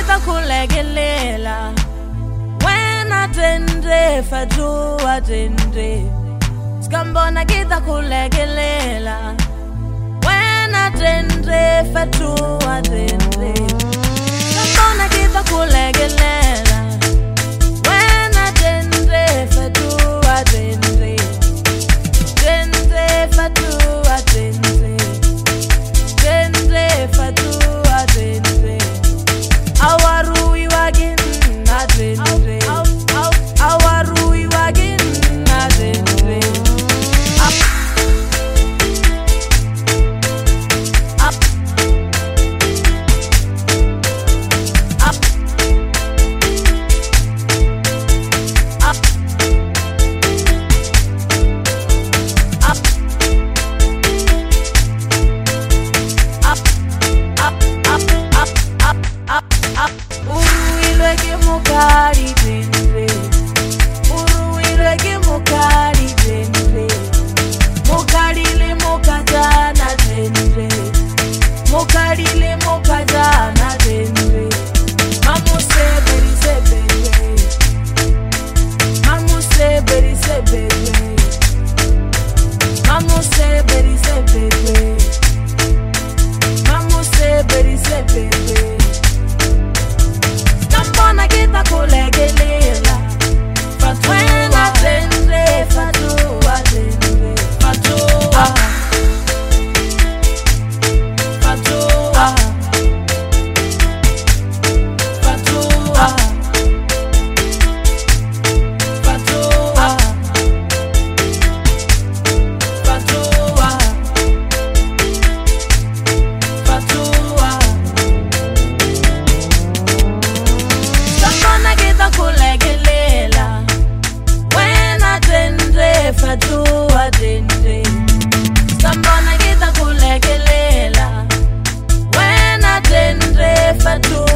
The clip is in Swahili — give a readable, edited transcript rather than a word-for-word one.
kita kulegelela wena tende fatu atende skambona kita kulegelela wena tende fatu atende skambona kita kulegelela wena tende fatu atende tende fatu atende tende fatu atende awarui wagin atende awarui wagin atende mukari dendre uruire ke mukari dendre mukari le mukajana dendre mukari le mukajana dendre mamuse beri sebere mamuse beri sebere mamuse beri sebere mamuse beri sebere Skambona kita kulegelela fatu atende fatu atende fatu fatu fatu fatu fatu kulegelela wena tende fatu atende skambona kita kulegelela wena tende fatu